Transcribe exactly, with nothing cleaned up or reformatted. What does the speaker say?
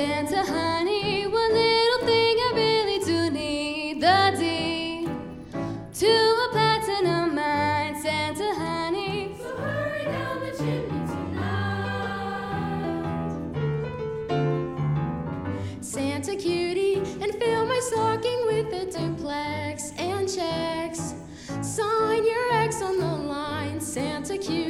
Santa honey, one little thing I really do need, the deed to a platinum mine. Santa honey, so hurry down the chimney tonight. Santa cutie, and fill my stocking with a duplex and checks. Sign your X on the line, Santa cutie.